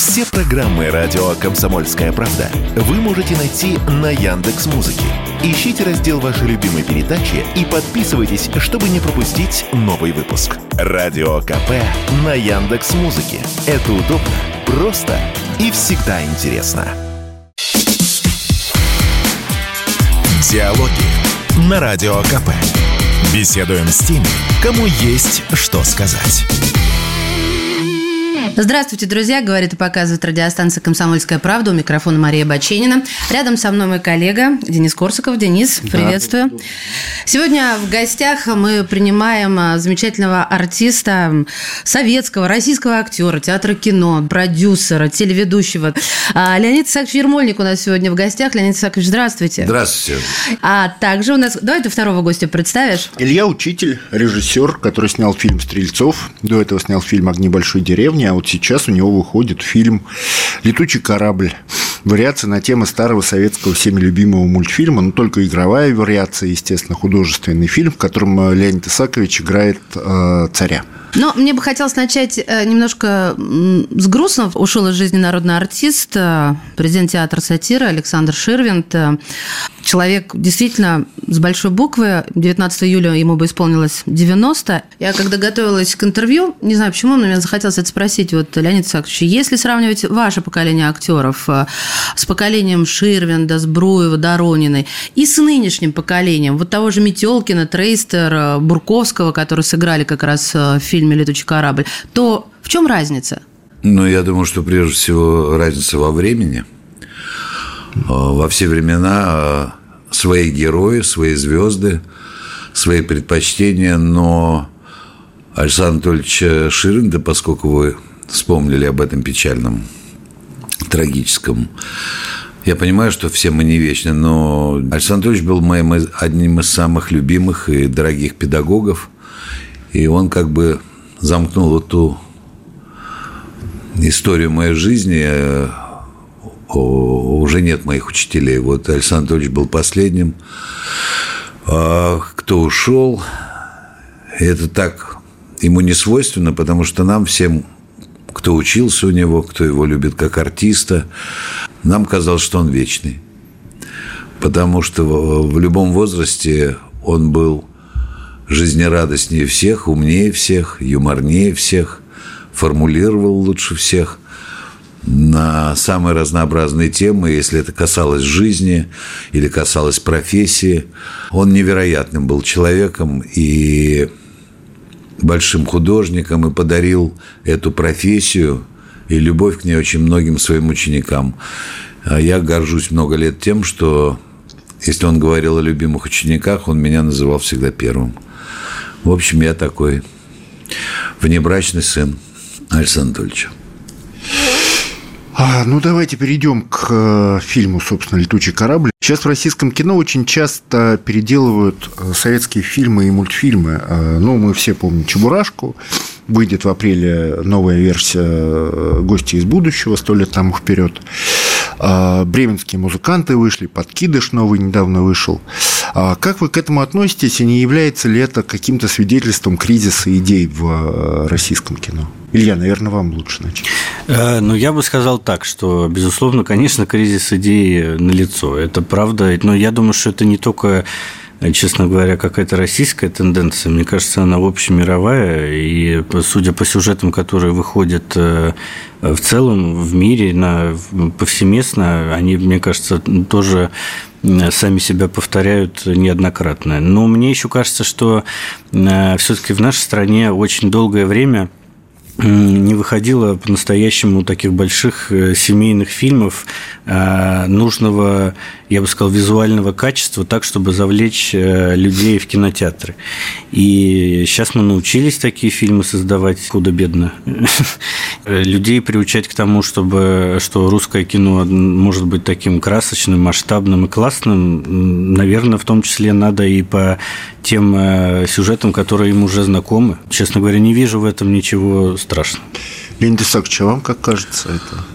Все программы радио «Комсомольская правда» вы можете найти на Яндекс.Музыке. Ищите раздел вашей любимой передачи и подписывайтесь, чтобы не пропустить новый выпуск. Радио КП на Яндекс.Музыке. Это удобно, просто и всегда интересно. Диалоги на Радио КП. Беседуем с теми, кому есть что сказать. Здравствуйте, друзья, говорит и показывает радиостанция «Комсомольская правда». У микрофона Мария Баченина. Рядом со мной мой коллега Денис Корсаков. Денис, приветствую. Да. Сегодня в гостях мы принимаем замечательного артиста, советского, российского актера, театра кино, продюсера, телеведущего. Леонид Исаакович Ермольник у нас сегодня в гостях. Леонид Исаакович, здравствуйте. Здравствуйте. А также у нас... Давай ты второго гостя представишь. Илья Учитель, режиссер, который снял фильм «Стрельцов». До этого снял фильм «Огни большой деревни», а вот сейчас у него выходит фильм «Летучий корабль». Вариация на тему старого советского всеми любимого мультфильма, но только игровая вариация, естественно, художественный фильм, в котором Леонид Исаакович играет царя. Но мне бы хотелось начать немножко с грустного. Ушел из жизни народный артист, президент театра «Сатира» Александр Ширвинд. Человек действительно с большой буквы. 19 июля ему бы исполнилось 90. Я когда готовилась к интервью, не знаю почему, но мне захотелось это спросить. Вот, Леонид Исаакович, если сравнивать ваше поколение актеров с поколением Ширвинда, Збруева, Дорониной и с нынешним поколением, вот того же Метелкина, Трейстер, Бурковского, которые сыграли как раз в фильме «Летучий корабль», то в чем разница? Ну, я думаю, что прежде всего разница во времени. Во все времена свои герои, свои звезды, свои предпочтения, но Александра Анатольевича Ширвинда, поскольку вы вспомнили об этом печальном, трагическом, я понимаю, что все мы не вечны, но Александр Анатольевич был одним из самых любимых и дорогих педагогов, и он как бы замкнул эту историю моей жизни. Уже нет моих учителей. Вот Александр Анатольевич был последним. Кто ушел, это так ему не свойственно, потому что нам всем, кто учился у него, кто его любит как артиста, нам казалось, что он вечный. Потому что в любом возрасте он был жизнерадостнее всех, умнее всех, юморнее всех, формулировал лучше всех на самые разнообразные темы, если это касалось жизни или касалось профессии. Он невероятным был человеком и большим художником, и подарил эту профессию и любовь к ней очень многим своим ученикам. Я горжусь много лет тем, что если он говорил о любимых учениках, он меня называл всегда первым. В общем, я такой внебрачный сын Александра Анатольевича. Ну, давайте перейдем к фильму, собственно, «Летучий корабль». Сейчас в российском кино очень часто переделывают советские фильмы и мультфильмы. Ну, мы все помним «Чебурашку». Выйдет в апреле новая версия «Гости из будущего», 100 лет тому вперед. Бременские музыканты вышли, «Подкидыш» новый недавно вышел. Как вы к этому относитесь, и не является ли это каким-то свидетельством кризиса идей в российском кино? Илья, наверное, вам лучше начать. Ну, я бы сказал так, что, безусловно, конечно, кризис идей налицо. Это правда, но я думаю, что это не только, честно говоря, какая-то российская тенденция. Мне кажется, она общемировая, и судя по сюжетам, которые выходят в целом в мире, повсеместно, они, мне кажется, тоже сами себя повторяют неоднократно. Но мне еще кажется, что все-таки в нашей стране очень долгое время не выходило по-настоящему таких больших семейных фильмов нужного, я бы сказал, визуального качества, так, чтобы завлечь людей в кинотеатры. И сейчас мы научились такие фильмы создавать худо-бедно. Людей приучать к тому, что русское кино может быть таким красочным, масштабным и классным, наверное, в том числе надо и по тем сюжетам, которые им уже знакомы. Честно говоря, не вижу в этом ничего страшного. Леонид Исаакович, а вам как кажется это?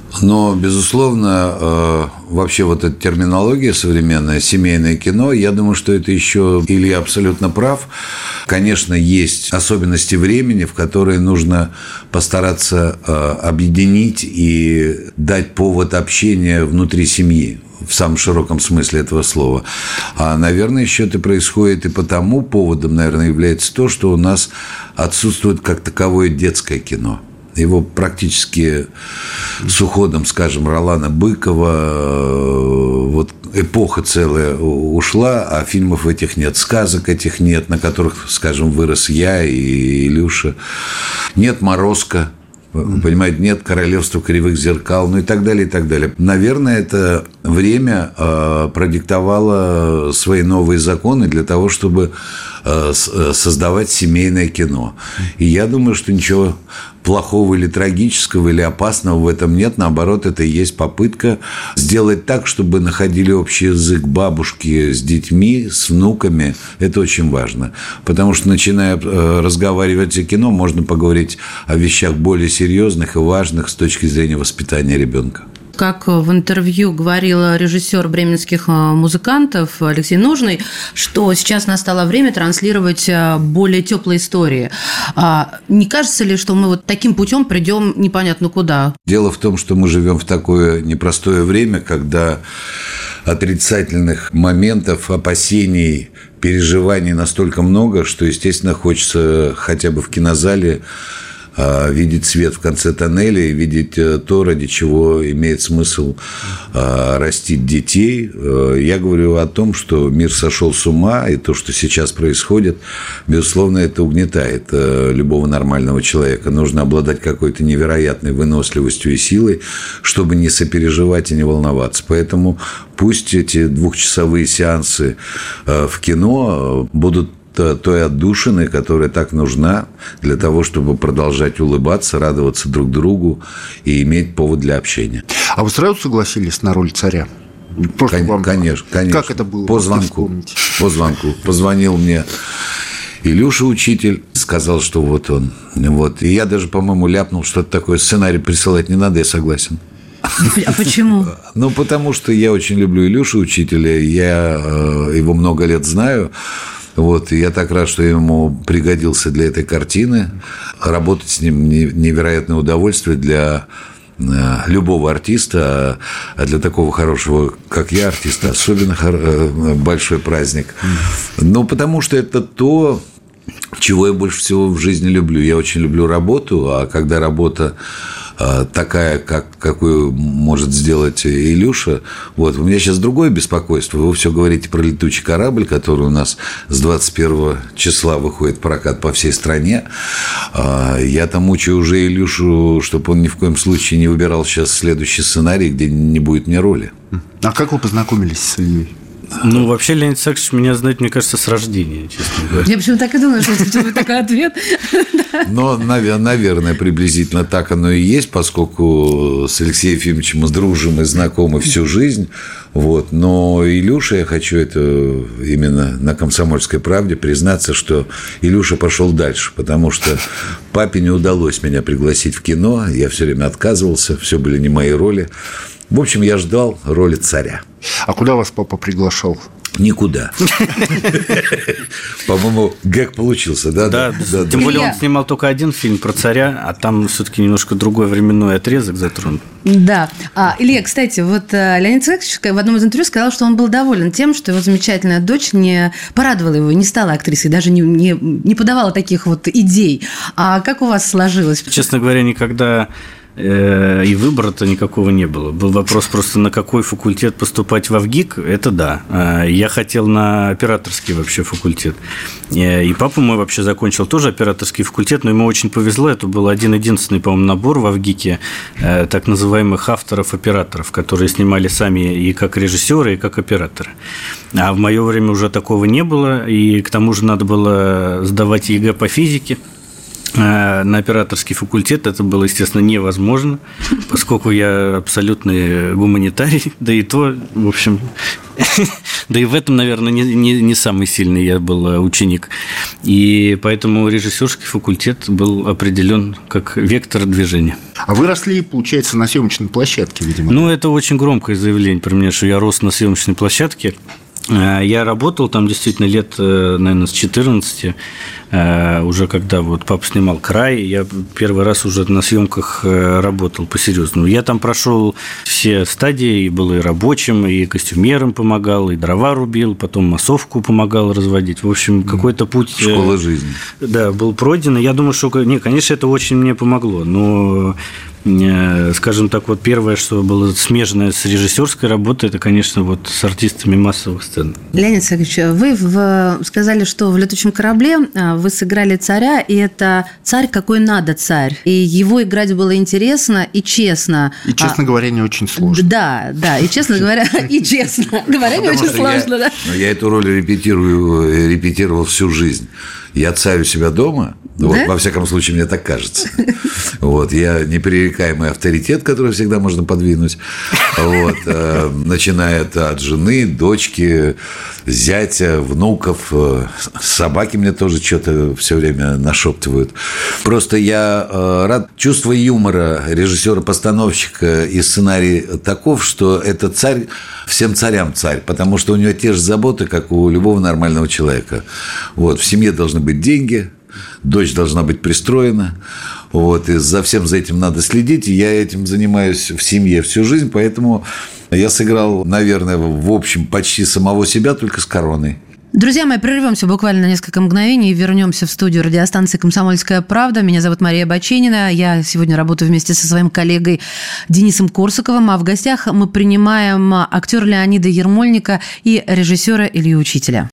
Но, безусловно, вообще вот эта терминология современная, семейное кино, я думаю, что это еще, Илья абсолютно прав, конечно, есть особенности времени, в которые нужно постараться объединить и дать повод общения внутри семьи, в самом широком смысле этого слова. А, наверное, еще это происходит и потому поводом, наверное, является то, что у нас отсутствует как таковое детское кино. Его практически с уходом, скажем, Ролана Быкова, вот эпоха целая ушла, а фильмов этих нет, сказок этих нет, на которых, скажем, вырос я и Илюша. Нет «Морозко», понимаете, нет «Королевства кривых зеркал», ну и так далее, и так далее. Наверное, это время продиктовало свои новые законы для того, чтобы создавать семейное кино. И я думаю, что ничего плохого или трагического, или опасного в этом нет. Наоборот, это и есть попытка сделать так, чтобы находили общий язык бабушки с детьми, с внуками. Это очень важно. Потому что, начиная разговаривать о кино, можно поговорить о вещах более серьезных и важных с точки зрения воспитания ребенка. Как в интервью говорил режиссер бременских музыкантов Алексей Нужный, что сейчас настало время транслировать более теплые истории. Не кажется ли, что мы вот таким путем придем непонятно куда? Дело в том, что мы живем в такое непростое время, когда отрицательных моментов, опасений, переживаний настолько много, что, естественно, хочется хотя бы в кинозале видеть свет в конце тоннеля и видеть то, ради чего имеет смысл растить детей. Я говорю о том, что мир сошел с ума, и то, что сейчас происходит, безусловно, это угнетает любого нормального человека. Нужно обладать какой-то невероятной выносливостью и силой, чтобы не сопереживать и не волноваться. Поэтому пусть эти двухчасовые сеансы в кино будут той отдушины, которая так нужна для того, чтобы продолжать улыбаться, радоваться друг другу и иметь повод для общения. А вы сразу согласились на роль царя? Конечно. Как это было? По звонку. Позвонил мне Илюша, учитель, сказал, что вот он. Вот. И я даже, по-моему, ляпнул что-то такое. Сценарий присылать не надо, я согласен. А почему? Ну, потому что я очень люблю Илюшу, учителя. Я его много лет знаю. Вот, и я так рад, что ему пригодился для этой картины. Работать с ним невероятное удовольствие для любого артиста, а для такого хорошего, как я, артиста, особенно большой праздник. Ну, потому что это то, чего я больше всего в жизни люблю. Я очень люблю работу, а когда работа такая, какую может сделать Илюша. Вот. У меня сейчас другое беспокойство. Вы все говорите про «Летучий корабль», который у нас с 21 числа выходит в прокат по всей стране. Я там мучаю уже Илюшу, чтобы он ни в коем случае не выбирал сейчас следующий сценарий, где не будет мне роли. А как вы познакомились с Ильей? Ну, вообще, Леонид Исаакович меня знает, мне кажется, с рождения, честно говоря. Я почему так и думала, что это будет такой ответ. Но, наверное, приблизительно так оно и есть, поскольку с Алексеем Ефимовичем мы дружим и знакомы всю жизнь. Вот. Но Илюша, я хочу это именно на «Комсомольской правде» признаться, что Илюша пошел дальше, потому что папе не удалось меня пригласить в кино, я все время отказывался, все были не мои роли. В общем, я ждал роли царя. А куда вас папа приглашал? Никуда. По-моему, гэг получился, да? Да. Тем более он снимал только один фильм про царя, а там все-таки немножко другой временной отрезок затронут. Да. Илья, кстати, вот Леонид Исаакович в одном из интервью сказал, что он был доволен тем, что его замечательная дочь не порадовала его, не стала актрисой, даже не подавала таких вот идей. А как у вас сложилось? Честно говоря, никогда и выбора-то никакого не было. Был вопрос просто, на какой факультет поступать в ВГИК, это да. Я хотел на операторский вообще факультет. И папа мой вообще закончил тоже операторский факультет, но ему очень повезло, это был один-единственный, по-моему, набор в ВГИКе так называемых авторов-операторов, которые снимали сами и как режиссеры, и как операторы. А в мое время уже такого не было, и к тому же надо было сдавать ЕГЭ по физике. На операторский факультет это было, естественно, невозможно, поскольку я абсолютный гуманитарий, да и то, в общем, Да и в этом, наверное, не самый сильный я был ученик. И поэтому режиссерский факультет был определен как вектор движения. А вы росли, получается, на съемочной площадке, видимо? Ну, это очень громкое заявление про меня, что я рос на съемочной площадке. Я работал там действительно лет, наверное, с 14, уже когда вот папа снимал «Край», я первый раз уже на съемках работал по-серьезному. Я там прошел все стадии, был и рабочим, и костюмером помогал, и дрова рубил, потом массовку помогал разводить. В общем, какой-то путь... Школа жизни. Да, был пройден. Я думаю, что, конечно, это очень мне помогло, но... Скажем так, вот первое, что было смежное с режиссерской работой, это, конечно, вот с артистами массовых сцен. Леонид Сергеевич, вы сказали, что в «Летучем корабле» вы сыграли царя, и это царь, какой надо царь. И его играть было интересно и честно. И, честно говоря, не очень сложно. Да, и, честно говоря, не очень сложно, да. Я эту роль репетировал всю жизнь. Я царь у себя дома, вот, во всяком случае, мне так кажется. Вот, я непререкаемый авторитет, который всегда можно подвинуть, вот, начиная от жены, дочки, зятя, внуков, собаки мне тоже что-то все время нашептывают. Просто я рад. Чувство юмора режиссера-постановщика и сценарий таков, что это царь, всем царям царь, потому что у него те же заботы, как у любого нормального человека. Вот, в семье должны быть деньги, дочь должна быть пристроена, вот, и за всем за этим надо следить, и я этим занимаюсь в семье всю жизнь, поэтому я сыграл, наверное, в общем, почти самого себя, только с короной. Друзья мои, прервемся буквально на несколько мгновений и вернемся в студию радиостанции «Комсомольская правда». Меня зовут Мария Баченина. Я сегодня работаю вместе со своим коллегой Денисом Корсаковым. А в гостях мы принимаем актера Леонида Ермольника и режиссера Илью Учителя.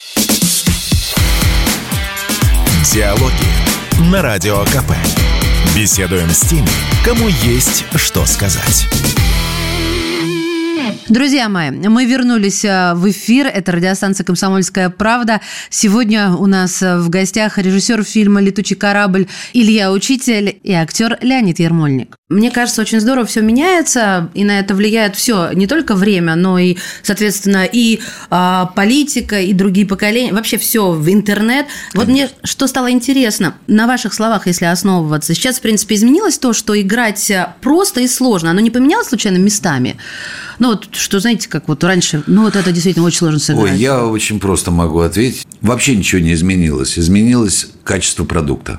Диалоги на Радио КП. Беседуем с теми, кому есть что сказать. Друзья мои, мы вернулись в эфир. Это радиостанция «Комсомольская правда». Сегодня у нас в гостях режиссер фильма «Летучий корабль» Илья Учитель и актер Леонид Ермольник. Мне кажется, очень здорово все меняется, и на это влияет все, не только время, но и, соответственно, и политика, и другие поколения, вообще все в интернет. Вот мне что стало интересно, на ваших словах, если основываться, сейчас, в принципе, изменилось то, что играть просто и сложно. Оно не поменялось случайно местами? Ну, вот, что, знаете, как вот раньше, ну, вот это действительно очень сложно сыграть. Ой, я очень просто могу ответить. Вообще ничего не изменилось. Изменилось качество продукта.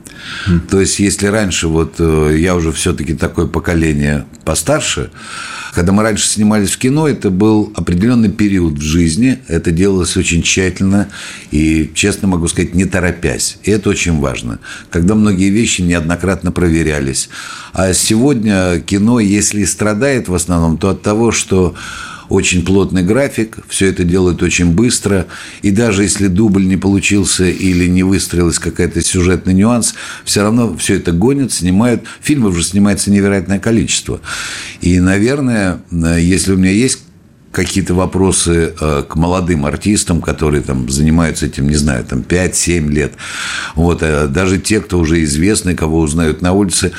То есть, если раньше, вот я уже все-таки такое поколение постарше, когда мы раньше снимались в кино, это был определенный период в жизни, это делалось очень тщательно и, честно могу сказать, не торопясь. И это очень важно, когда многие вещи неоднократно проверялись. А сегодня кино, если и страдает в основном, то от того, что очень плотный график, все это делают очень быстро, и даже если дубль не получился или не выстроилась какая-то сюжетный нюанс, все равно все это гонят, снимают. Фильмов же снимается невероятное количество. И, наверное, если у меня есть какие-то вопросы к молодым артистам, которые там занимаются этим, не знаю, там 5-7 лет, вот, даже те, кто уже известны, кого узнают на улице,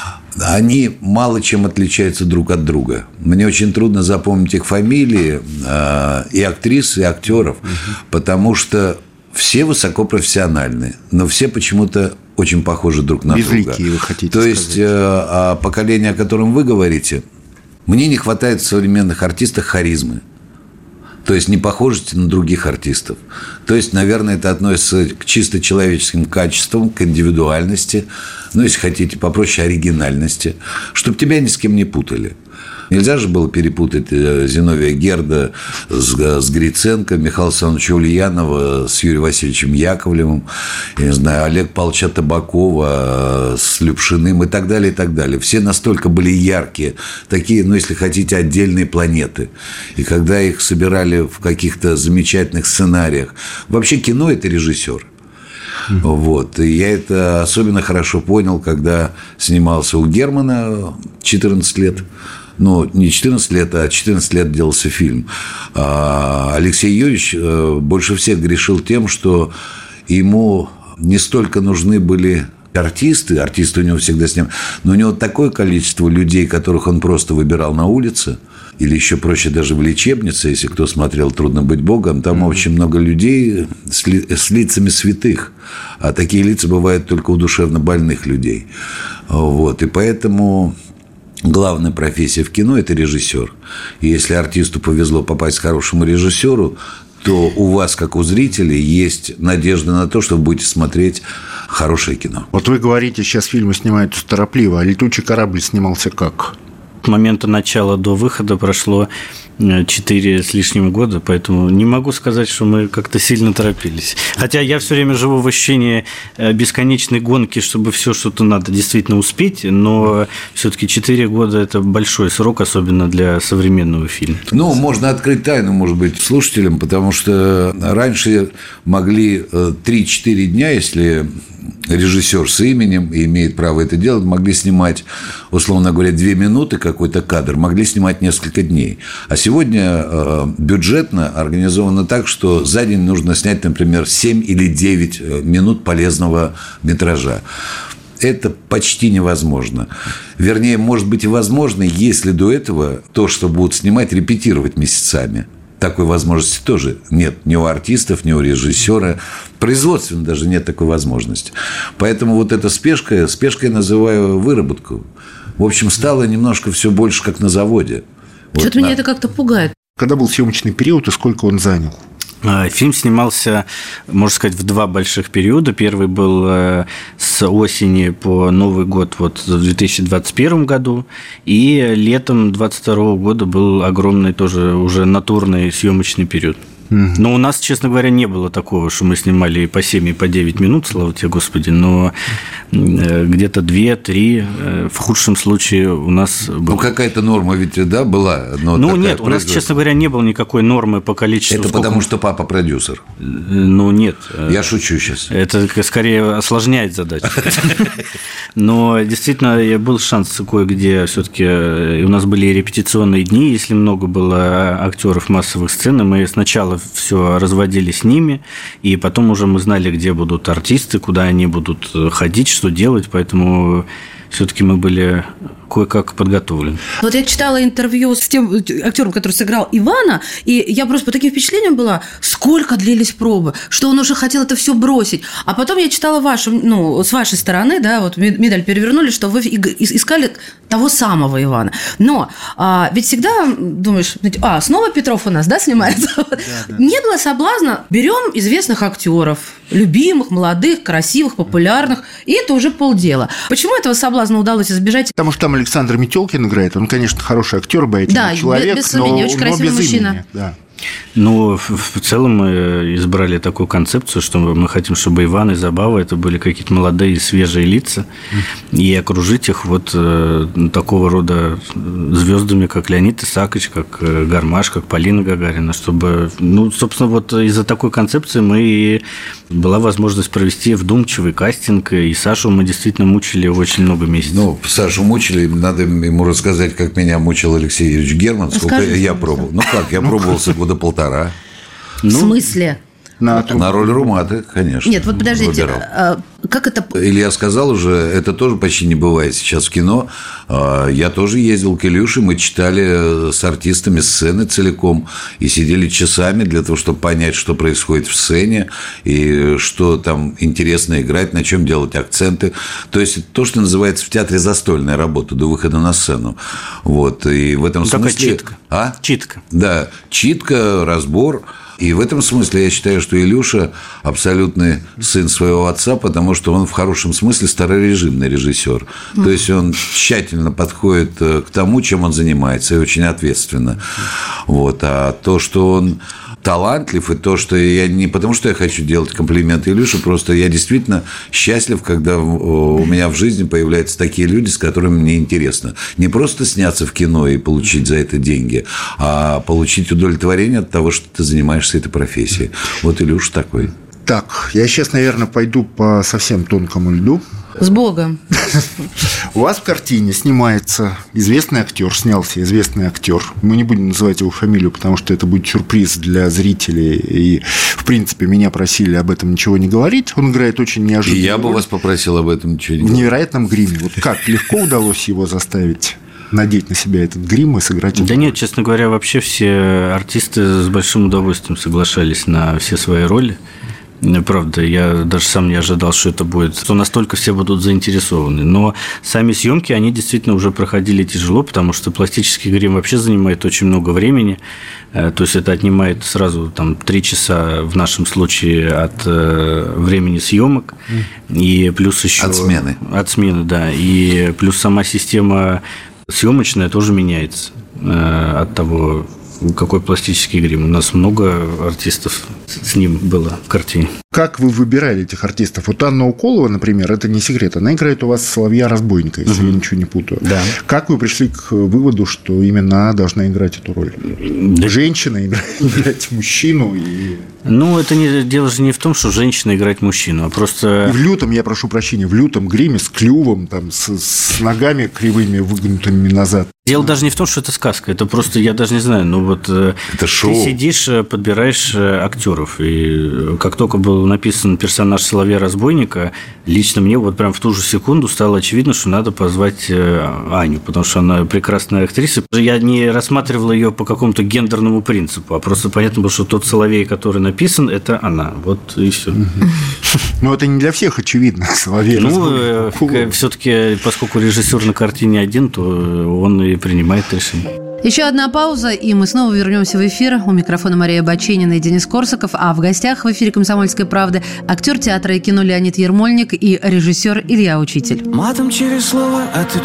они мало чем отличаются друг от друга. Мне очень трудно запомнить их фамилии, и актрис, и актеров, потому что все высокопрофессиональные, но все почему-то очень похожи друг на друга. Безликие, вы хотите То сказать. есть, поколение, о котором вы говорите, мне не хватает в современных артистах харизмы. То есть, не похожести на других артистов. То есть, наверное, это относится к чисто человеческим качествам, к индивидуальности, ну, если хотите, попроще, оригинальности, чтобы тебя ни с кем не путали. Нельзя же было перепутать Зиновия Герда с Гриценко, Михаила Александровича Ульянова с Юрием Васильевичем Яковлевым, я не знаю, Олега Павловича Табакова с Любшиным и так далее, и так далее. Все настолько были яркие, такие, ну, если хотите, отдельные планеты. И когда их собирали в каких-то замечательных сценариях. Вообще кино – это режиссер. Вот. И я это особенно хорошо понял, когда снимался у Германа 14 лет. Ну, не 14 лет, а 14 лет делался фильм. Алексей Юрьевич больше всех грешил тем, что ему не столько нужны были артисты у него всегда с ним, но у него такое количество людей, которых он просто выбирал на улице, или еще проще даже в лечебнице, если кто смотрел «Трудно быть Богом», там очень много людей с лицами святых, а такие лица бывают только у душевно больных людей. Вот. И поэтому главная профессия в кино – это режиссер. И если артисту повезло попасть к хорошему режиссеру, то у вас, как у зрителей, есть надежда на то, что вы будете смотреть хорошее кино. Вот вы говорите, сейчас фильмы снимаются торопливо, а «Летучий корабль» снимался как? С момента начала до выхода прошло 4 с лишним года, поэтому не могу сказать, что мы как-то сильно торопились. Хотя я все время живу в ощущении бесконечной гонки, чтобы все что-то надо действительно успеть, но все-таки 4 года – это большой срок, особенно для современного фильма. Ну, можно открыть тайну, может быть, слушателям, потому что раньше могли 3-4 дня, если режиссер с именем и имеет право это делать, могли снимать, условно говоря, 2 минуты какой-то кадр, могли снимать несколько дней. А сегодня бюджетно организовано так, что за день нужно снять, например, 7 или 9 минут полезного метража. Это почти невозможно. Вернее, может быть и возможно, если до этого то, что будут снимать, репетировать месяцами. Такой возможности тоже нет ни у артистов, ни у режиссера. Производственно даже нет такой возможности. Поэтому вот эта спешка, спешкой называю выработку. В общем, стало немножко все больше как на заводе. Что-то меня это как-то пугает. Когда был съемочный период и сколько он занял? Фильм снимался, можно сказать, в 2 больших периода. Первый был с осени по Новый год вот в 2021 году, и летом 2022 года был огромный тоже уже натурный съемочный период. Но у нас, честно говоря, не было такого, что мы снимали и по 7, и по 9 минут, слава тебе, Господи, но где-то 2-3 в худшем случае у нас было. Ну, какая-то норма ведь, да, была? Ну, нет, у нас, честно говоря, не было никакой нормы по количеству. Это потому, что папа продюсер? Ну, нет. Я шучу сейчас. Это скорее осложняет задачу. Но действительно был шанс кое-где все-таки. У нас были репетиционные дни, если много было актеров массовых сцен, и мы сначала все разводили с ними, и потом уже мы знали, где будут артисты, куда они будут ходить, что делать, поэтому все-таки мы были кое-как подготовлены. Вот я читала интервью с тем актером, который сыграл Ивана, и я просто под таким впечатлением была, сколько длились пробы, что он уже хотел это все бросить. А потом я читала с вашей стороны, да, вот медаль перевернули, что вы искали того самого Ивана. Но ведь всегда думаешь, снова Петров у нас, да, снимается? Да. Не было соблазна, берем известных актеров, любимых, молодых, красивых, популярных, и это уже полдела. Почему этого соблазна удалось избежать? Потому что там Александр Метелкин играет. Он, конечно, хороший актер, обаятельный человек, без сомнения, очень красивый мужчина. Имени. Да. Ну, в целом мы избрали такую концепцию, что мы хотим, чтобы Иван и Забава это были какие-то молодые, свежие лица, и окружить их вот такого рода звездами, как Леонид Исаакович, как Гармаш, как Полина Гагарина, чтобы, собственно, вот из-за такой концепции и была возможность провести вдумчивый кастинг, и Сашу мы действительно мучили очень много месяцев. Сашу мучили, надо ему рассказать, как меня мучил Алексей Юрьевич Герман, сколько я пробовал. Я пробовался года 1,5. В смысле? На роль Руматы, конечно. Нет, вот подождите, как это... Илья сказал уже, это тоже почти не бывает сейчас в кино. Я тоже ездил к Илюше, мы читали с артистами сцены целиком и сидели часами для того, чтобы понять, что происходит в сцене и что там интересно играть, на чем делать акценты. То есть, то, что называется в театре застольная работа до выхода на сцену. Вот, и в этом смысле... Такая читка. Читка. Да, читка, разбор. И в этом смысле я считаю, что Илюша абсолютный сын своего отца, потому что он в хорошем смысле старорежимный режиссер. То есть он тщательно подходит к тому, чем он занимается, и очень ответственно. Вот. А то, что он талантлив, и то, что я не потому, что я хочу делать комплименты Илюше, просто я действительно счастлив, когда у меня в жизни появляются такие люди, с которыми мне интересно. Не просто сняться в кино и получить за это деньги, а получить удовлетворение от того, что ты занимаешься этой профессией. Вот Илюша такой. Так, я сейчас, наверное, пойду по совсем тонкому льду. С Богом. У вас в картине снимается снялся известный актер. Мы не будем называть его фамилию, потому что это будет сюрприз для зрителей. И, в принципе, меня просили об этом ничего не говорить. Он играет очень неожиданно. И я бы вас попросил об этом ничего не говорить. В невероятном гриме. Вот как легко удалось его заставить надеть на себя этот грим и сыграть это? Да нет, честно говоря, вообще все артисты с большим удовольствием соглашались на все свои роли. Правда, я даже сам не ожидал, что это будет, что настолько все будут заинтересованы. Но сами съемки, они действительно уже проходили тяжело, потому что пластический грим вообще занимает очень много времени. То есть это отнимает сразу 3 часа в нашем случае от времени съемок. И плюс еще... От смены. От смены, да. И плюс сама система съемочная тоже меняется от того, какой пластический грим. У нас много артистов с ним было в картине. Как вы выбирали этих артистов? Вот Анна Уколова, например, это не секрет. Она играет у вас Соловья-разбойника, если я ничего не путаю. Да. Как вы пришли к выводу, что именно она должна играть эту роль? Женщина играть мужчину? Ну, дело же не в том, что женщина играет мужчину, а просто... И в лютом, я прошу прощения, в лютом гриме с клювом, с ногами кривыми, выгнутыми назад. Дело даже не в том, что это сказка, это просто, я даже не знаю, это шоу. Ты сидишь, подбираешь актеров, и как только был написан персонаж Соловья-разбойника, лично мне прям в ту же секунду стало очевидно, что надо позвать Аню, потому что она прекрасная актриса. Я не рассматривал ее по какому-то гендерному принципу, а просто понятно было, что тот Соловей, который написан, это она. Вот и все. Но это не для всех очевидно, Соловей-разбойник. Все-таки, поскольку режиссер на картине один, то он и принимает решение. Еще одна пауза, и мы снова вернемся в эфир. У микрофона Мария Баченина и Денис Корсаков, а в гостях в эфире «Комсомольской правды» актер театра и кино Леонид Ермольник и режиссер Илья Учитель. Матом через слово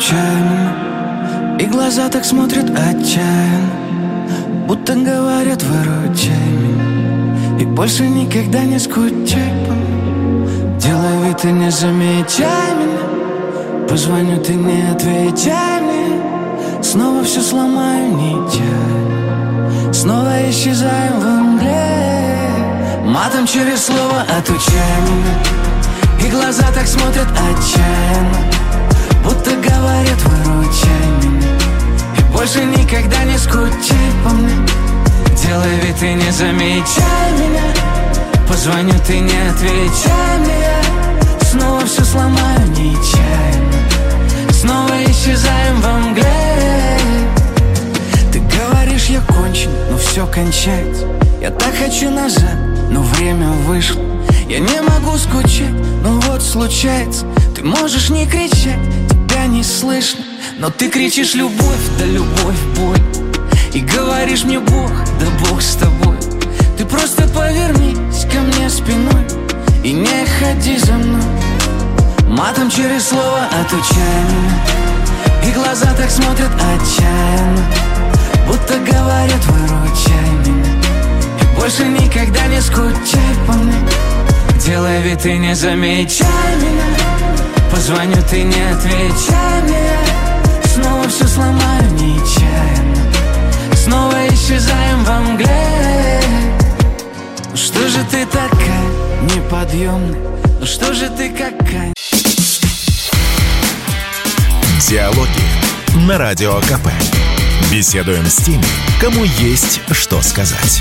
отучаем, и глаза так смотрят отчаянно, будто говорят: выручай меня, и больше никогда не скучай по мне. Делай вид, ты не замечай меня, позвоню, ты не отвечай мне. Снова все сломаю нечаянно, снова исчезаем в мгле. Матом через слово отучай меня, и глаза так смотрят отчаянно, будто говорят: выручай меня, и больше никогда не скучай по мне. Делай вид, ты не замечай меня, позвоню, ты не отвечай мне. Снова все сломаю нечаянно, снова исчезаем во мгле. Ты говоришь, я кончен, но все кончается. Я так хочу назад, но время вышло. Я не могу скучать, но вот случается. Ты можешь не кричать, тебя не слышно, но ты кричишь: любовь, да любовь, боль. И говоришь мне: Бог, да Бог с тобой. Ты просто повернись ко мне спиной и не ходи за мной. Матом через слово отучай меня, и глаза так смотрят отчаянно, будто говорят: выручай меня, и больше никогда не скучай по мне. Делай вид, ты не замечай меня, позвоню, ты не отвечай мне. Снова все сломаю нечаянно, снова исчезаем во мгле. Ну что же ты такая неподъемная, ну что же ты какая? Диалоги на Радио КП. Беседуем с теми, кому есть что сказать.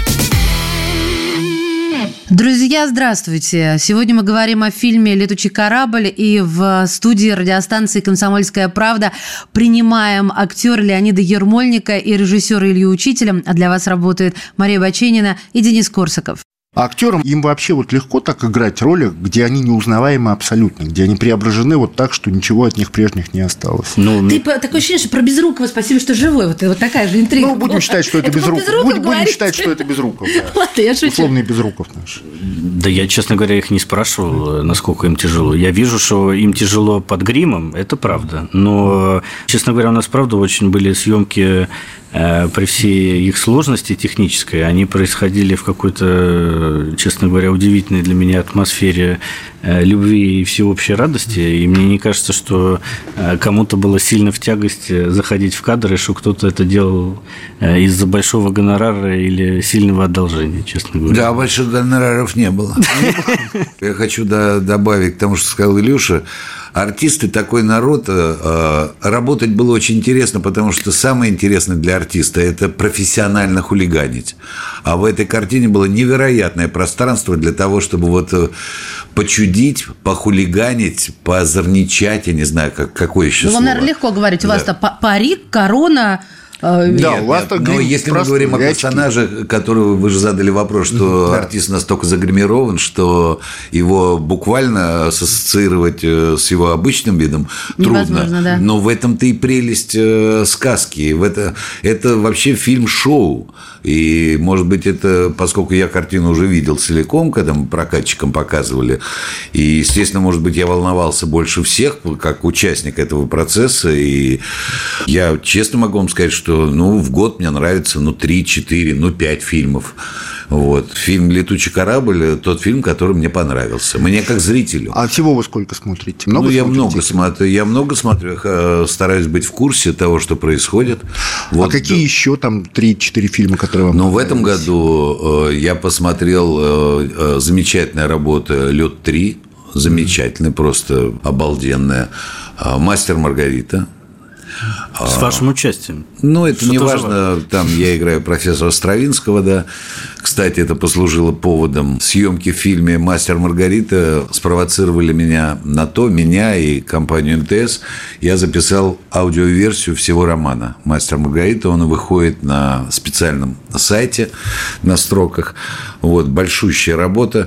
Друзья, здравствуйте. Сегодня мы говорим о фильме «Летучий корабль», и в студии радиостанции «Комсомольская правда» принимаем актера Леонида Ермольника и режиссера Илью Учителя. А для вас работают Мария Баченина и Денис Корсаков. А актерам им вообще легко так играть роли, где они неузнаваемы абсолютно, где они преображены так, что ничего от них прежних не осталось. Ты такое ощущение, что про Безрукова спасибо, что живой. Вот такая же интрига. Будем считать, что это Безруков. Будем считать, что это Безруков. Ладно, я шучу. Условный Безруков наш. Да я, честно говоря, их не спрашивал, насколько им тяжело. Я вижу, что им тяжело под гримом, это правда. Но, честно говоря, у нас, правда, очень были съемки при всей их сложности технической, они происходили в какой-то, честно говоря, удивительной для меня атмосфере любви и всеобщей радости. И мне не кажется, что кому-то было сильно в тягость заходить в кадр, и что кто-то это делал из-за большого гонорара или сильного одолжения, честно говоря. Да, больших гонораров не было. Я хочу добавить к тому, что сказал Илюша. артисты такой народ, работать было очень интересно, потому что самое интересное для артиста – это профессионально хулиганить. А в этой картине было невероятное пространство для того, чтобы вот почудить, похулиганить, поозорничать, я не знаю, какое еще слово. Вам, наверное, легко говорить, у вас-то парик, корона... Нет, у вас но если мы говорим о персонаже, которого вы же задали вопрос, что артист настолько загримирован, что его буквально ассоциировать с его обычным видом трудно. Да. Но в этом-то и прелесть сказки. Это вообще фильм-шоу. И, может быть, это, поскольку я картину уже видел целиком, когда мы прокатчикам показывали, и, естественно, может быть, я волновался больше всех, как участник этого процесса, и я честно могу вам сказать, что в год мне нравится 3, 4, 5 фильмов. Вот. Фильм «Летучий корабль» – тот фильм, который мне понравился. Мне как зрителю. А всего вы сколько смотрите? Я много смотрю. Стараюсь быть в курсе того, что происходит. А какие еще там 3-4 фильма, которые вам понравились? В этом году я посмотрел замечательная работа «Лед-3». Замечательная, просто обалденная. «Мастер Маргарита». С вашим участием. Это не важно. Там я играю профессора Стравинского, да. Кстати, это послужило поводом съемки в фильме «Мастер Маргарита». Спровоцировали меня и компанию МТС. Я записал аудиоверсию всего романа «Мастер Маргарита». Он выходит на специальном сайте на строках. Большущая работа.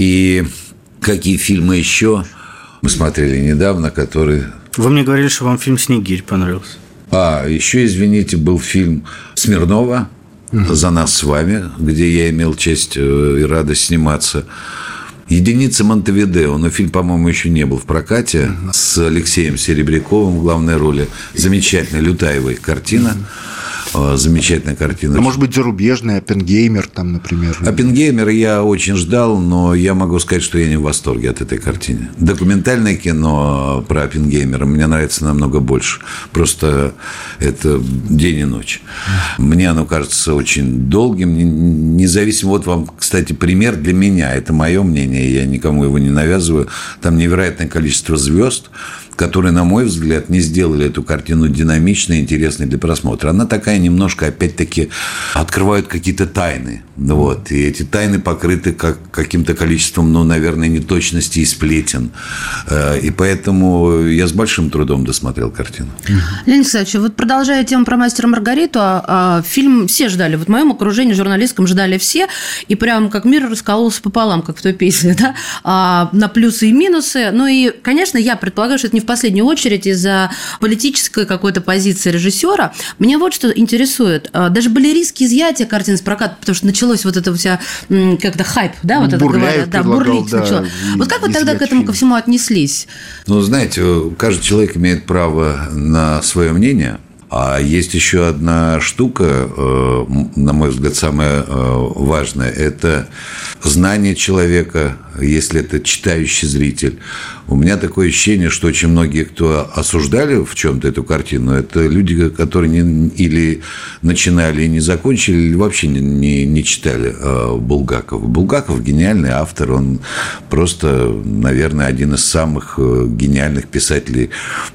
И какие фильмы еще мы смотрели недавно, которые... Вы мне говорили, что вам фильм «Снегирь» понравился. Еще, извините, был фильм Смирнова «За нас с вами», где я имел честь и радость сниматься. «Единица Монтевидео», но фильм, по-моему, еще не был в прокате, с Алексеем Серебряковым в главной роли. Замечательная Лютаевой картина. Замечательная картина. Может быть, зарубежный «Оппенгеймер» там, например. «Оппенгеймер» я очень ждал, но я могу сказать, что я не в восторге от этой картины. Документальное кино про «Оппенгеймера» мне нравится намного больше. Просто это день и ночь. Мне оно кажется очень долгим, независимо. Вот вам, кстати, пример для меня. Это мое мнение, я никому его не навязываю. Там невероятное количество звезд, которые, на мой взгляд, не сделали эту картину динамичной, интересной для просмотра. Она такая немножко, опять-таки, открывают какие-то тайны. И эти тайны покрыты каким-то количеством, наверное, неточностей и сплетен. И поэтому я с большим трудом досмотрел картину. Леонид Александрович, продолжая тему про «Мастера Маргариту», фильм все ждали. В моем окружении журналистском ждали все, и прям как мир раскололся пополам, как в той песне, да? На плюсы и минусы. И, конечно, я предполагаю, что это не в последнюю очередь из-за политической какой-то позиции режиссера. Меня вот что интересует. Даже были риски изъятия картины с проката, потому что началось это вся как-то хайп, да, вот это говорят, бурлить начало. Как вы тогда к этому ко всему отнеслись? Знаете, каждый человек имеет право на свое мнение. А есть еще одна штука, на мой взгляд, самая важная – это знание человека, если это читающий зритель. У меня такое ощущение, что очень многие, кто осуждали в чем-то эту картину, это люди, которые или начинали и не закончили, или вообще не читали Булгакова. Булгаков – гениальный автор, он просто, наверное, один из самых гениальных писателей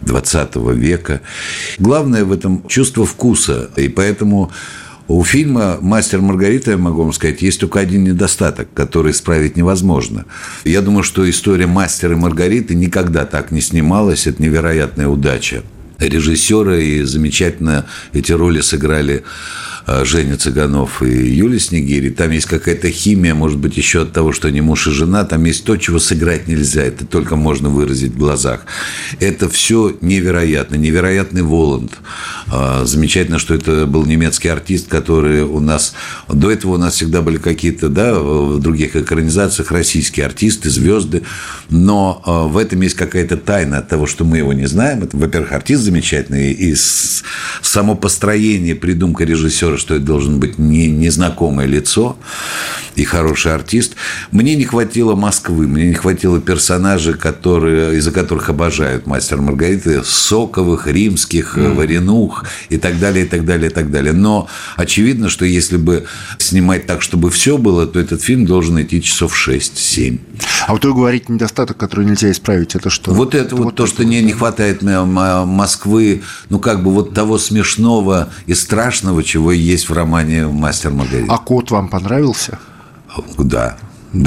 XX века. Главное в этом чувство вкуса, и поэтому у фильма «Мастер Маргарита», я могу вам сказать, есть только один недостаток, который исправить невозможно. Я думаю, что история «Мастера и Маргариты» никогда так не снималась, это невероятная удача режиссера, и замечательно эти роли сыграли Женя Цыганов и Юлия Снегирь. Там есть какая-то химия, может быть, еще от того, что они муж и жена. Там есть то, чего сыграть нельзя. Это только можно выразить в глазах. Это все невероятно. Невероятный Воланд. Замечательно, что это был немецкий артист, который у нас... До этого у нас всегда были какие-то, в других экранизациях российские артисты, звезды. Но в этом есть какая-то тайна от того, что мы его не знаем. Это, во-первых, артист замечательный, и само построение, придумка режиссера, что это должен быть незнакомое лицо и хороший артист. Мне не хватило Москвы, мне не хватило персонажей, из-за которых обожают «Мастер и Маргарита», Соковых, Римских, Варенух и так далее, и так далее, и так далее. Но очевидно, что если бы снимать так, чтобы все было, то этот фильм должен идти часов 6-7. А вот вы говорите, недостаток, который нельзя исправить, это что? Вот это вот то, что не хватает Москвы, ну, как бы вот того смешного и страшного, чего есть в романе «Мастер и Маргарита». А «Кот» вам понравился? Да.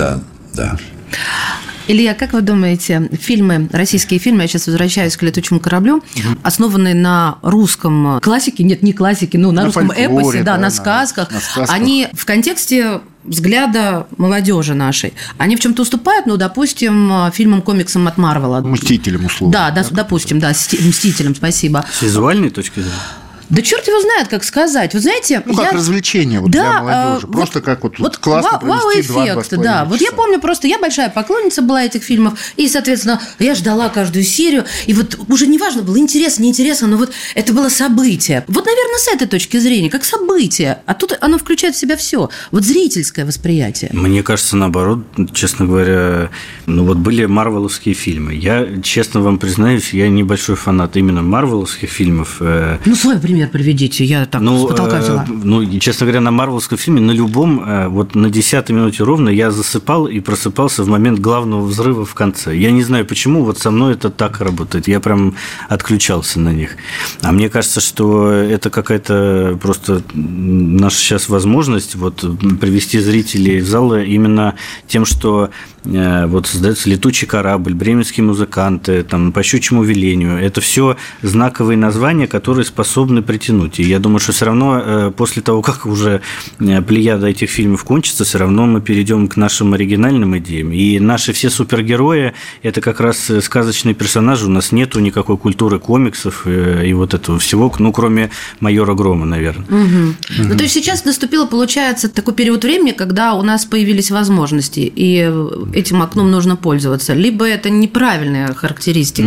Илья, как вы думаете, российские фильмы, я сейчас возвращаюсь к «Летучему кораблю», основанные на русском классике, нет, не классике, на русском фольклоре, эпосе, на сказках, сказках, они в контексте взгляда молодежи нашей, они в чем-то уступают, допустим, фильмам-комиксам от Марвела. «Мстителям» условно. Да, допустим, «Мстителям», спасибо. С визуальной точки зрения? Да черт его знает, как сказать. Вы знаете, как развлечение для молодежи. Просто как классно провести 2-2,5 часа. Вот я помню просто, я большая поклонница была этих фильмов, и, соответственно, я ждала каждую серию, и вот уже неважно, было интересно, неинтересно, но вот это было событие. Вот, наверное, с этой точки зрения, как событие, а тут оно включает в себя все. Вот зрительское восприятие. Мне кажется, наоборот, честно говоря, были марвеловские фильмы. Я, честно вам признаюсь, я небольшой фанат именно марвеловских фильмов. Свой пример приведите, я так с потолка взяла. Честно говоря, на марвеловском фильме, на любом, на 10-й минуте ровно я засыпал и просыпался в момент главного взрыва в конце. Я не знаю, почему со мной это так работает. Я прям отключался на них. А мне кажется, что это какая-то просто наша сейчас возможность привести зрителей в зал именно тем, что создается «Летучий корабль», «Бременские музыканты», «По щучьему велению». Это все знаковые названия, которые способны притянуть. И я думаю, что все равно после того, как уже плеяда этих фильмов кончится, все равно мы перейдем к нашим оригинальным идеям. И наши все супергерои – это как раз сказочные персонажи. У нас нету никакой культуры комиксов и этого всего, кроме «Майора Грома», наверное. Угу. То есть сейчас наступило, получается, такой период времени, когда у нас появились возможности, и этим окном нужно пользоваться. Либо это неправильная характеристика.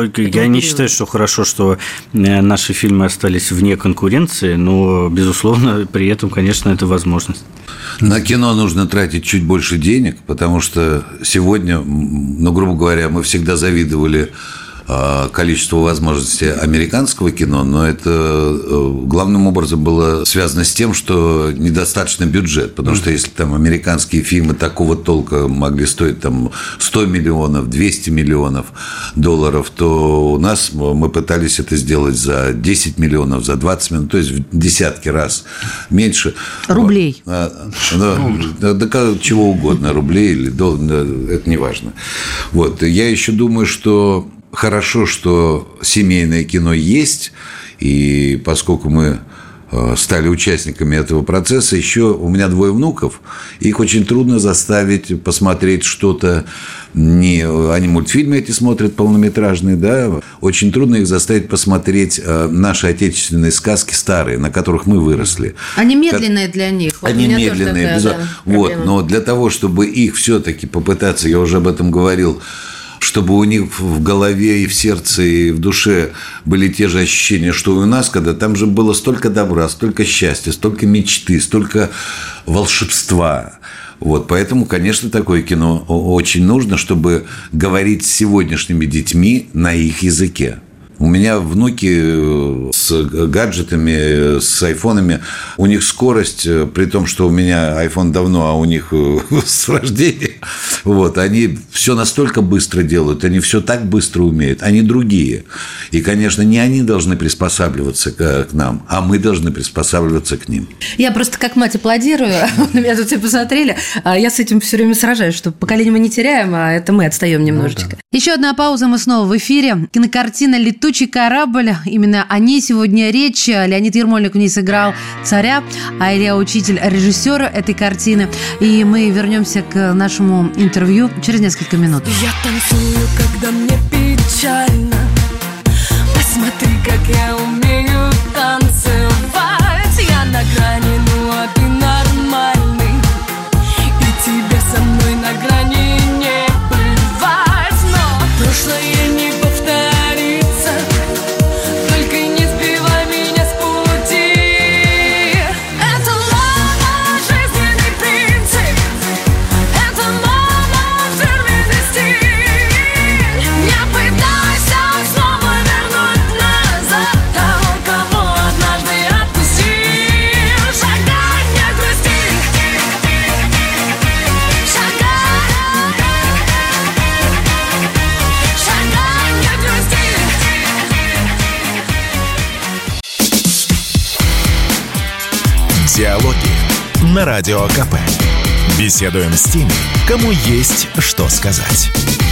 Я не считаю, что хорошо, что наши фильмы остались вне конкуренции, но, безусловно, при этом, конечно, это возможность. На кино нужно тратить чуть больше денег, потому что сегодня, грубо говоря, мы всегда завидовали количество возможностей американского кино, но это главным образом было связано с тем, что недостаточный бюджет, потому что если американские фильмы такого толка могли стоить 100 миллионов, 200 миллионов долларов, то у нас мы пытались это сделать за 10 миллионов, за 20 миллионов, то есть в десятки раз меньше. Рублей. Чего угодно, рублей или долларов, это не важно. Я еще думаю, что хорошо, что семейное кино есть, и поскольку мы стали участниками этого процесса, еще у меня 2 внуков, их очень трудно заставить посмотреть что-то, они мультфильмы эти смотрят полнометражные, да, очень трудно их заставить посмотреть наши отечественные сказки старые, на которых мы выросли. Они медленные для них. Они медленные, но для того, чтобы их все-таки попытаться, я уже об этом говорил, чтобы у них в голове и в сердце, и в душе были те же ощущения, что и у нас, когда там же было столько добра, столько счастья, столько мечты, столько волшебства. Поэтому, конечно, такое кино очень нужно, чтобы говорить с сегодняшними детьми на их языке. У меня внуки с гаджетами, с айфонами, у них скорость, при том, что у меня айфон давно, а у них с рождения, они все настолько быстро делают, они все так быстро умеют, они другие. И, конечно, не они должны приспосабливаться к нам, а мы должны приспосабливаться к ним. Я просто как мать аплодирую, на меня тут все посмотрели, а я с этим все время сражаюсь, что поколение мы не теряем, а это мы отстаем немножечко. Еще одна пауза, мы снова в эфире. Кинокартина «Летучий корабль». Именно о ней сегодня речь. Леонид Ермольник в ней сыграл царя, а Илья Учитель – режиссера этой картины. И мы вернемся к нашему интервью через несколько минут. Я танцую, когда мне печально. Посмотри, как я умею танцевать. Я на грани, а ты нормальный. И тебе со мной на грани не бывать. Но прошлое не повторится. Диалоги на Радио КП. Беседуем с теми, кому есть что сказать.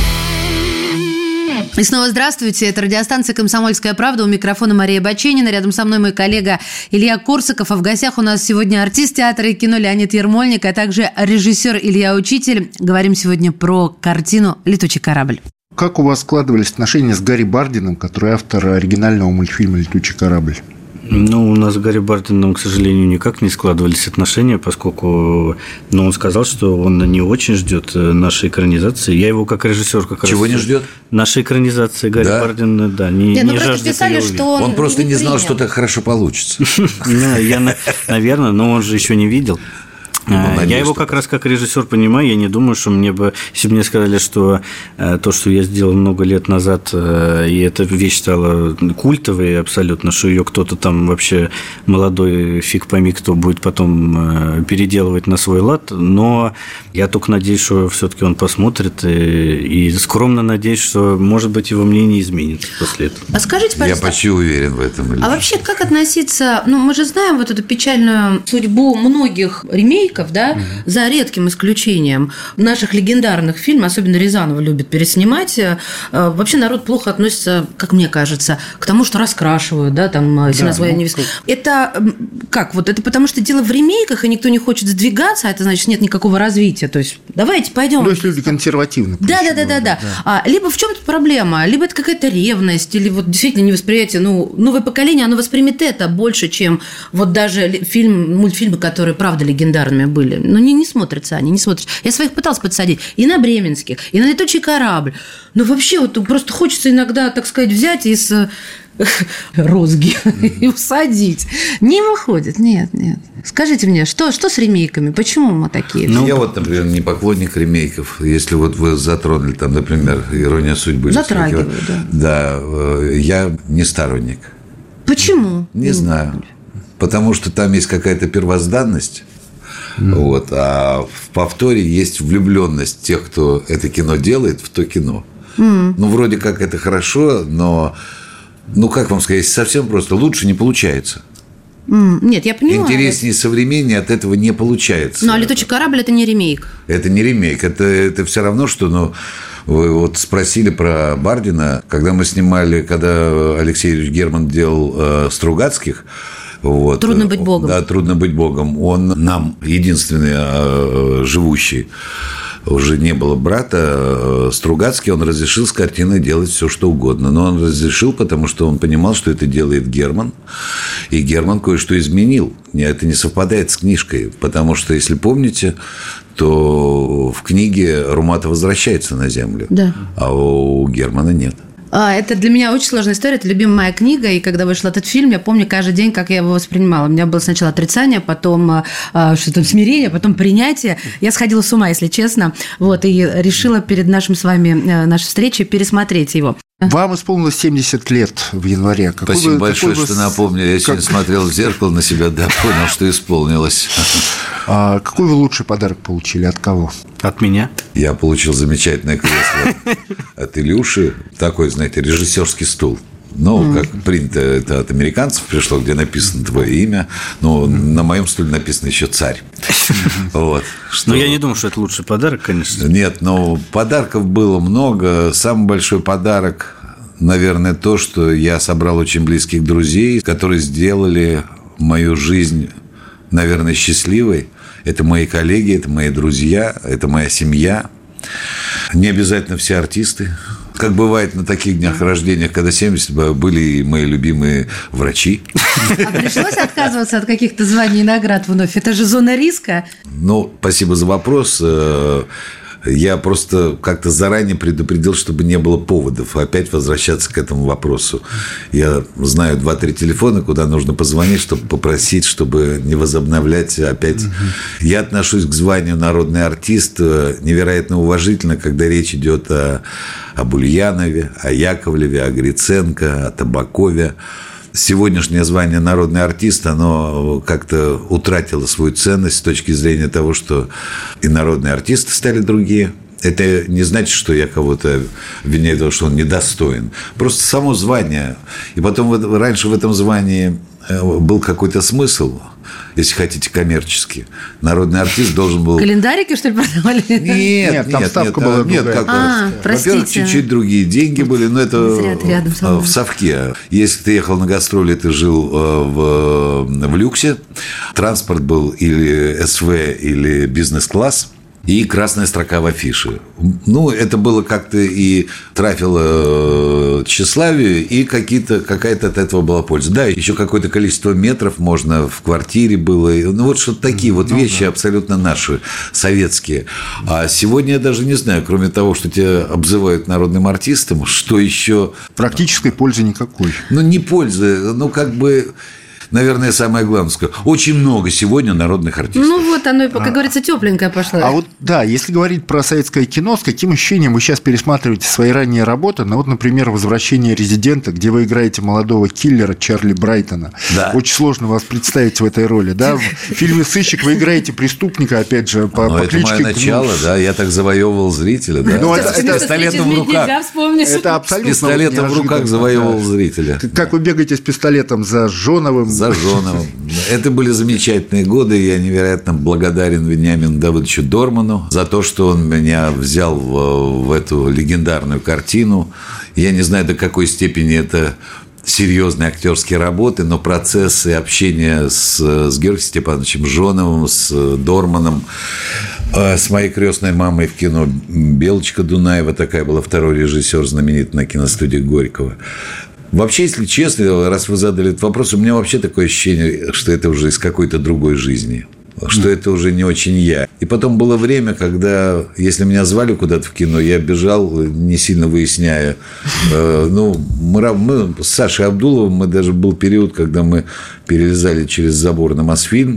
И снова здравствуйте. Это радиостанция «Комсомольская правда». У микрофона Мария Баченина. Рядом со мной мой коллега Илья Корсаков. А в гостях у нас сегодня артист театра и кино Леонид Ермольник, а также режиссер Илья Учитель. Говорим сегодня про картину «Летучий корабль». Как у вас складывались отношения с Гарри Бардином, который автор оригинального мультфильма «Летучий корабль»? Ну, у нас с Гарри Бардином, к сожалению, никак не складывались отношения, поскольку он сказал, что он не очень ждет нашей экранизации. Я его как режиссер как Чего раз... не ждет? Нашей экранизации Гарри Бардина, не жаждет писали, ее что увидеть. Он просто не знал, что так хорошо получится. Наверное, но он же еще не видел. Я его как раз как режиссер понимаю, я не думаю, что если бы мне сказали, что то, что я сделал много лет назад, и эта вещь стала культовой абсолютно, что ее кто-то там вообще молодой фиг пойми кто будет потом переделывать на свой лад, но я только надеюсь, что все-таки он посмотрит и скромно надеюсь, что, может быть, его мнение изменится после этого. А скажите, пожалуйста, Я почти уверен в этом. А вообще, как относиться... мы же знаем вот эту печальную судьбу многих ремейков, да, за редким исключением наших легендарных фильмов, особенно Рязанова любит переснимать. Вообще народ плохо относится, как мне кажется, к тому, что раскрашивают, да, там, «17 военных невест». Это как? Вот это потому, что дело в ремейках, и никто не хочет сдвигаться, а это значит, нет никакого развития. То есть, давайте пойдем. То есть люди консервативны. Да. Либо в чем тут проблема? Либо это какая-то ревность, или вот действительно невосприятие. Новое поколение, оно воспримет это больше, чем вот даже мультфильмы, которые, правда, легендарными были. Но не смотрятся они, не смотрятся. Я своих пыталась подсадить и на «Бременских», и на «Летучий корабль». Но вообще вот просто хочется иногда, так сказать, взять из розги и усадить. Не выходит, нет. Скажите мне, что с ремейками? Почему мы такие? Я вот, например, не поклонник ремейков. Если вот вы затронули, там, например, «Ирония судьбы». Затрагиваю, да. Да, я не сторонник. Почему? Не знаю. Потому что там есть какая-то первозданность. Вот, а в повторе есть влюбленность тех, кто это кино делает, в то кино. Вроде как это хорошо, но, как вам сказать, совсем просто лучше не получается. Нет, я понимаю. Интереснее и современнее от этого не получается. А «Летучий корабль» – это не ремейк. Это не ремейк. Это все равно, что, вы вот спросили про Бардина, когда Алексей Юрьевич Герман делал «Стругацких», вот. «Трудно быть богом». Да, «Трудно быть богом». Он нам единственный живущий. Уже не было брата. Стругацкий, он разрешил с картиной делать все, что угодно. Но он разрешил, потому что он понимал, что это делает Герман. И Герман кое-что изменил. Это не совпадает с книжкой. Потому что, если помните, то в книге Румата возвращается на Землю. Да. А у Германа нет. Это для меня очень сложная история, это любимая моя книга, и когда вышел этот фильм, я помню каждый день, как я его воспринимала. У меня было сначала отрицание, потом что-то смирение, потом принятие. Я сходила с ума, если честно, и решила перед нашей встречей пересмотреть его. Вам исполнилось 70 лет в январе. Спасибо большое, что напомнили. Я сегодня смотрел в зеркало на себя, понял, что исполнилось. А какой вы лучший подарок получили? От кого? От меня. Я получил замечательное кресло от Илюши. Такой, знаете, режиссерский стул. Как принято, это от американцев пришло, где написано твое имя. Но на моем стуле написано еще «Царь». Я не думаю, что это лучший подарок, конечно. Нет, но подарков было много. Самый большой подарок, наверное, то, что я собрал очень близких друзей, которые сделали мою жизнь, наверное, счастливой. Это мои коллеги, это мои друзья, это моя семья. Не обязательно все артисты. Как бывает на таких днях рождения, когда 70, были и мои любимые врачи. А пришлось отказываться от каких-то званий и наград вновь? Это же зона риска. Спасибо за вопрос. Я просто как-то заранее предупредил, чтобы не было поводов опять возвращаться к этому вопросу. Я знаю 2-3 телефона, куда нужно позвонить, чтобы попросить, чтобы не возобновлять опять. Я отношусь к званию народный артист невероятно уважительно, когда речь идет об Ульянове, о Яковлеве, о Гриценко, о Табакове. Сегодняшнее звание народный артист, оно как-то утратило свою ценность с точки зрения того, что и народные артисты стали другие. Это не значит, что я кого-то обвиняю в том, что он недостоин. Просто само звание. И потом раньше в этом звании был какой-то смысл, если хотите, коммерческий. Народный артист должен был... Календарики, что ли, продавали? Нет, там ставка была другая. Во-первых, чуть-чуть другие деньги были, но это в совке. Если ты ехал на гастроли, ты жил в люксе, транспорт был или СВ, или бизнес-класс, и красная строка в афише. Ну, это было как-то и трафило тщеславию, и какая-то от этого была польза. Да, еще какое-то количество метров можно в квартире было. Ну, вот что-то такие вот вещи абсолютно наши, советские. А сегодня я даже не знаю, кроме того, что тебя обзывают народным артистом, что еще... Практической пользы никакой. Ну, не пользы, ну, как бы... Наверное, самое главное, очень много сегодня народных артистов. Ну вот, оно, как говорится, тепленькое пошло. А вот, да, если говорить про советское кино, с каким ощущением вы сейчас пересматриваете свои ранние работы? Ну вот, например, «Возвращение резидента», где вы играете молодого киллера Чарли Брайтона. Да. Очень сложно вас представить в этой роли, да? В фильме «Сыщик» вы играете преступника, опять же, по кличке... Это мое начало, да, я так завоевывал зрителя, да. С пистолетом в руках. Это абсолютно с пистолетом в руках завоевывал зрителя. Как вы бегаете с пистолетом за Жоновым. Зажженного. Это были замечательные годы. Я невероятно благодарен Вениамину Давыдовичу Дорману за то, что он меня взял в эту легендарную картину. Я не знаю, до какой степени это серьезные актерские работы, но процессы общения с Георгием Степановичем Жоновым, с Дорманом, с моей крестной мамой в кино Белочка Дунаева, такая была, второй режиссер, знаменитый на киностудии Горького. Вообще, если честно, раз вы задали этот вопрос, у меня вообще такое ощущение, что это уже из какой-то другой жизни, что это уже не очень я. И потом было время, когда, если меня звали куда-то в кино, я бежал, не сильно выясняя. Ну, мы с Сашей Абдуловым, мы даже был период, когда мы перелезали через забор на Мосфильм.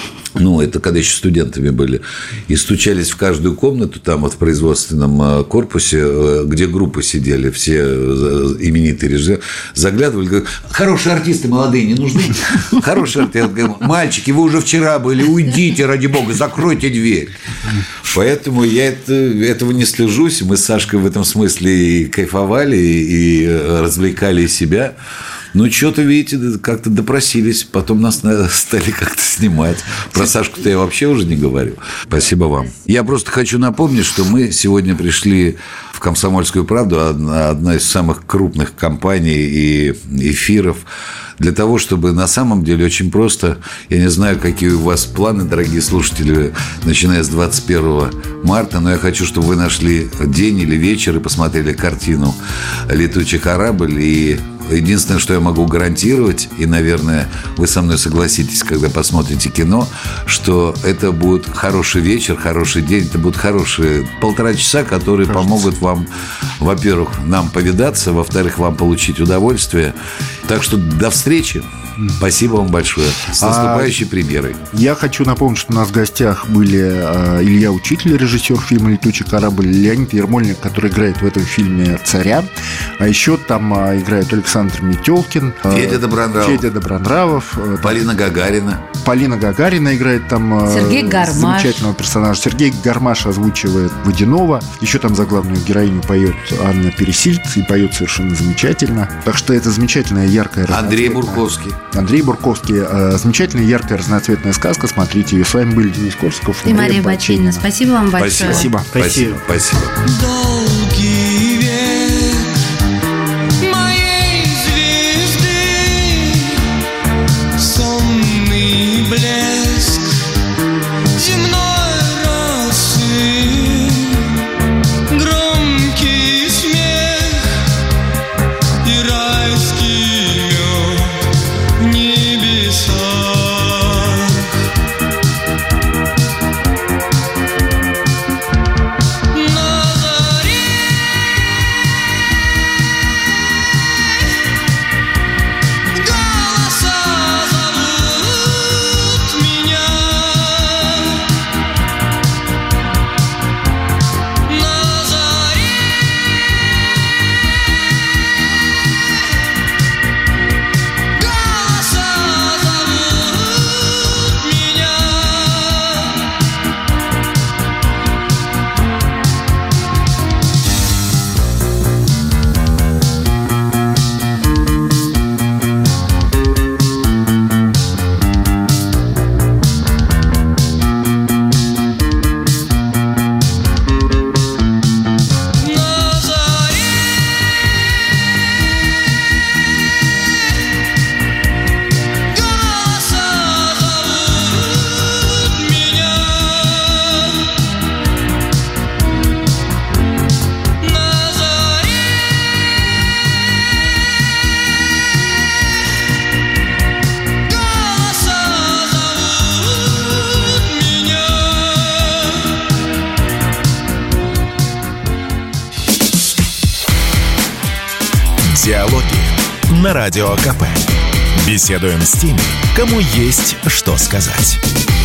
Ну, это когда еще студентами были. И стучались в каждую комнату, там вот в производственном корпусе, где группы сидели, все именитые режиссеры, заглядывали, говорят: хорошие артисты молодые не нужны? Хорошие артисты. Мальчики, вы уже вчера были, уйдите, ради бога, закройте дверь. Поэтому я этого не слежусь. Мы с Сашкой в этом смысле и кайфовали, и развлекали себя. Ну, что-то, видите, как-то допросились. Потом нас стали как-то снимать. Про Сашку-то я вообще уже не говорю. Спасибо вам. Я просто хочу напомнить, что мы сегодня пришли в «Комсомольскую правду», одна из самых крупных компаний и эфиров, для того, чтобы на самом деле очень просто, я не знаю, какие у вас планы, дорогие слушатели, начиная с 21 марта, но я хочу, чтобы вы нашли день или вечер и посмотрели картину «Летучий корабль». И единственное, что я могу гарантировать, и, наверное, вы со мной согласитесь, когда посмотрите кино, что это будет хороший вечер, хороший день, это будут хорошие 1,5 часа, которые помогут вам, во-первых, нам повидаться, во-вторых, вам получить удовольствие. Так что до встречи. Спасибо вам большое. С наступающей премьерой. Я хочу напомнить, что у нас в гостях были Илья Учитель, режиссер фильма «Летучий корабль», Леонид Ермольник, который играет в этом фильме царя. А еще там играет Александр Метелкин, Федя Добронравов, Полина Гагарина. Полина Гагарина играет там Сергей Гармаш. Замечательного персонажа. Сергей Гармаш озвучивает Водянова. Еще там за главную героиню поет Анна Пересильц, и поет совершенно замечательно. Так что это замечательная, яркая, Андрей Бурковский. Замечательная, яркая, разноцветная сказка. Смотрите ее. С вами были Денис Корсаков и Мария Бачинина. Спасибо вам большое. Спасибо. Долгий век моей звезды, сонный блеск земной росы, громкий смех и райский мед в небесах. На заре на Радио КП. Беседуем с теми, кому есть что сказать.